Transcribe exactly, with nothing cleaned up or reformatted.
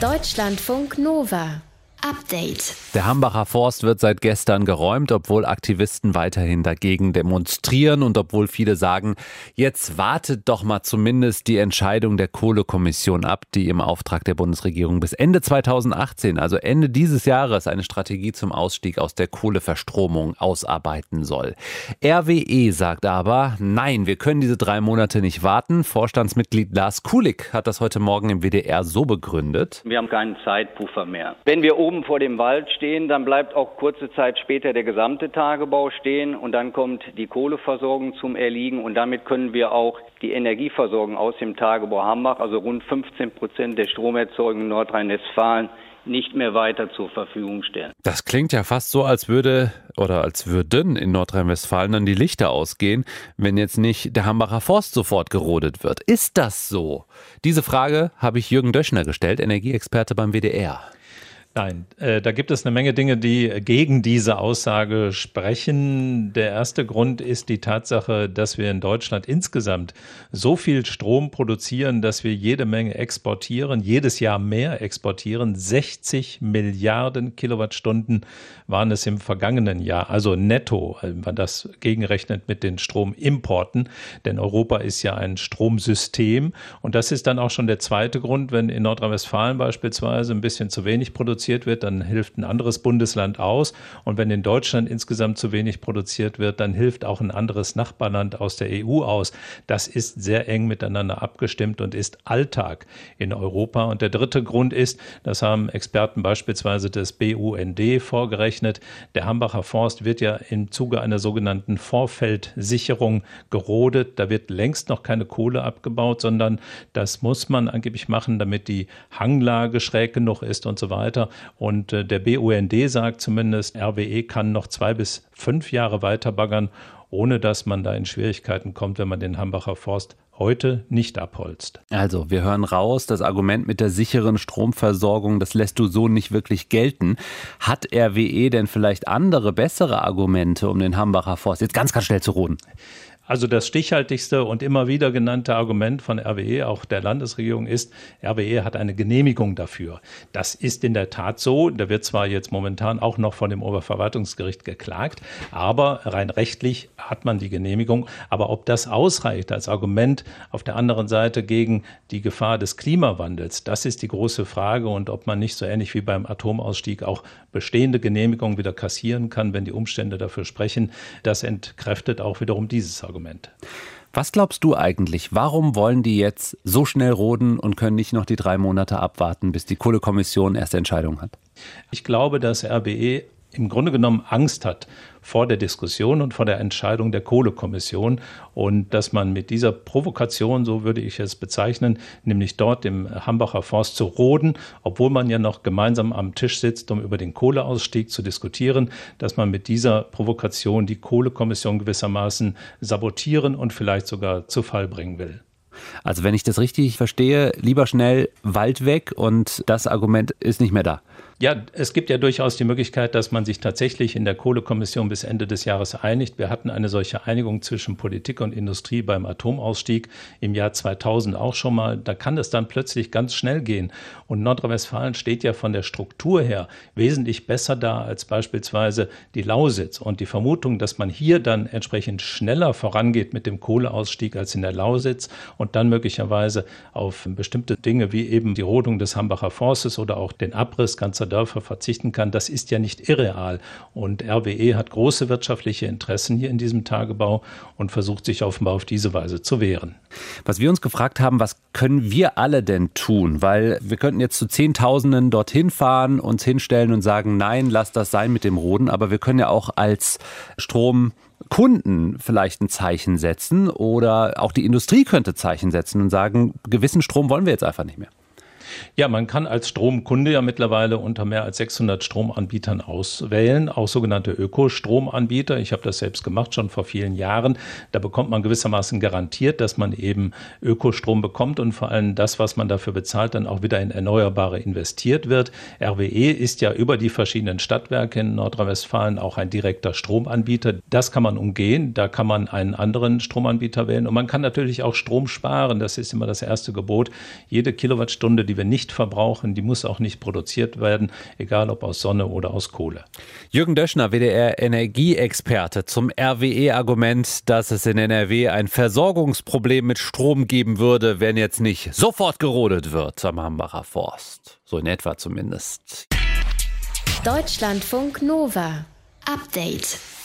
Deutschlandfunk Nova. Update. Der Hambacher Forst wird seit gestern geräumt, obwohl Aktivisten weiterhin dagegen demonstrieren und obwohl viele sagen, jetzt wartet doch mal zumindest die Entscheidung der Kohlekommission ab, die im Auftrag der Bundesregierung bis Ende zweitausendachtzehn, also Ende dieses Jahres, eine Strategie zum Ausstieg aus der Kohleverstromung ausarbeiten soll. R W E sagt aber, nein, wir können diese drei Monate nicht warten. Vorstandsmitglied Lars Kulik hat das heute Morgen im W D R so begründet. Wir haben keinen Zeitpuffer mehr. Wenn wir oben vor dem Wald stehen, dann bleibt auch kurze Zeit später der gesamte Tagebau stehen und dann kommt die Kohleversorgung zum Erliegen und damit können wir auch die Energieversorgung aus dem Tagebau Hambach, also rund fünfzehn Prozent der Stromerzeugung in Nordrhein-Westfalen, nicht mehr weiter zur Verfügung stellen. Das klingt ja fast so, als würde oder als würden in Nordrhein-Westfalen dann die Lichter ausgehen, wenn jetzt nicht der Hambacher Forst sofort gerodet wird. Ist das so? Diese Frage habe ich Jürgen Döschner gestellt, Energieexperte beim W D R. Nein, äh, da gibt es eine Menge Dinge, die gegen diese Aussage sprechen. Der erste Grund ist die Tatsache, dass wir in Deutschland insgesamt so viel Strom produzieren, dass wir jede Menge exportieren, jedes Jahr mehr exportieren. sechzig Milliarden Kilowattstunden waren es im vergangenen Jahr, also netto, wenn man das gegenrechnet mit den Stromimporten. Denn Europa ist ja ein Stromsystem und das ist dann auch schon der zweite Grund, wenn in Nordrhein-Westfalen beispielsweise ein bisschen zu wenig produziert wird, dann hilft ein anderes Bundesland aus. Und wenn in Deutschland insgesamt zu wenig produziert wird, dann hilft auch ein anderes Nachbarland aus der E U aus. Das ist sehr eng miteinander abgestimmt und ist Alltag in Europa. Und der dritte Grund ist, das haben Experten beispielsweise des B U N D vorgerechnet, der Hambacher Forst wird ja im Zuge einer sogenannten Vorfeldsicherung gerodet. Da wird längst noch keine Kohle abgebaut, sondern das muss man angeblich machen, damit die Hanglage schräg genug ist und so weiter. Und der B U N D sagt zumindest, R W E kann noch zwei bis fünf Jahre weiter baggern, ohne dass man da in Schwierigkeiten kommt, wenn man den Hambacher Forst heute nicht abholzt. Also, wir hören raus, das Argument mit der sicheren Stromversorgung, das lässt du so nicht wirklich gelten. Hat R W E denn vielleicht andere, bessere Argumente, um den Hambacher Forst jetzt ganz, ganz schnell zu roden? Also das stichhaltigste und immer wieder genannte Argument von R W E, auch der Landesregierung, ist, R W E hat eine Genehmigung dafür. Das ist in der Tat so. Da wird zwar jetzt momentan auch noch von dem Oberverwaltungsgericht geklagt, aber rein rechtlich hat man die Genehmigung. Aber ob das ausreicht als Argument auf der anderen Seite gegen die Gefahr des Klimawandels, das ist die große Frage. Und ob man nicht so ähnlich wie beim Atomausstieg auch bestehende Genehmigungen wieder kassieren kann, wenn die Umstände dafür sprechen, das entkräftet auch wiederum dieses Argument. Was glaubst du eigentlich? Warum wollen die jetzt so schnell roden und können nicht noch die drei Monate abwarten, bis die Kohlekommission erste Entscheidung hat? Ich glaube, dass R W E im Grunde genommen Angst hat vor der Diskussion und vor der Entscheidung der Kohlekommission und dass man mit dieser Provokation, so würde ich es bezeichnen, nämlich dort im Hambacher Forst zu roden, obwohl man ja noch gemeinsam am Tisch sitzt, um über den Kohleausstieg zu diskutieren, dass man mit dieser Provokation die Kohlekommission gewissermaßen sabotieren und vielleicht sogar zu Fall bringen will. Also wenn ich das richtig verstehe, lieber schnell Wald weg und das Argument ist nicht mehr da. Ja, es gibt ja durchaus die Möglichkeit, dass man sich tatsächlich in der Kohlekommission bis Ende des Jahres einigt. Wir hatten eine solche Einigung zwischen Politik und Industrie beim Atomausstieg im Jahr zweitausend auch schon mal. Da kann es dann plötzlich ganz schnell gehen. Und Nordrhein-Westfalen steht ja von der Struktur her wesentlich besser da als beispielsweise die Lausitz. Und die Vermutung, dass man hier dann entsprechend schneller vorangeht mit dem Kohleausstieg als in der Lausitz und dann möglicherweise auf bestimmte Dinge wie eben die Rodung des Hambacher Forstes oder auch den Abriss ganzer Dörfer verzichten kann, das ist ja nicht irreal. Und R W E hat große wirtschaftliche Interessen hier in diesem Tagebau und versucht sich offenbar auf diese Weise zu wehren. Was wir uns gefragt haben, was können wir alle denn tun? Weil wir könnten jetzt zu Zehntausenden dorthin fahren, uns hinstellen und sagen, nein, lass das sein mit dem Roden. Aber wir können ja auch als Stromkunden vielleicht ein Zeichen setzen oder auch die Industrie könnte Zeichen setzen und sagen, gewissen Strom wollen wir jetzt einfach nicht mehr. Ja, man kann als Stromkunde ja mittlerweile unter mehr als sechshundert Stromanbietern auswählen, auch sogenannte Ökostromanbieter. Ich habe das selbst gemacht, schon vor vielen Jahren. Da bekommt man gewissermaßen garantiert, dass man eben Ökostrom bekommt und vor allem das, was man dafür bezahlt, dann auch wieder in Erneuerbare investiert wird. R W E ist ja über die verschiedenen Stadtwerke in Nordrhein-Westfalen auch ein direkter Stromanbieter. Das kann man umgehen, da kann man einen anderen Stromanbieter wählen und man kann natürlich auch Strom sparen. Das ist immer das erste Gebot. Jede Kilowattstunde, die wir wir nicht verbrauchen, die muss auch nicht produziert werden, egal ob aus Sonne oder aus Kohle. Jürgen Döschner, W D R-Energieexperte, zum R W E-Argument, dass es in N R W ein Versorgungsproblem mit Strom geben würde, wenn jetzt nicht sofort gerodet wird am Hambacher Forst. So in etwa zumindest. Deutschlandfunk Nova. Update.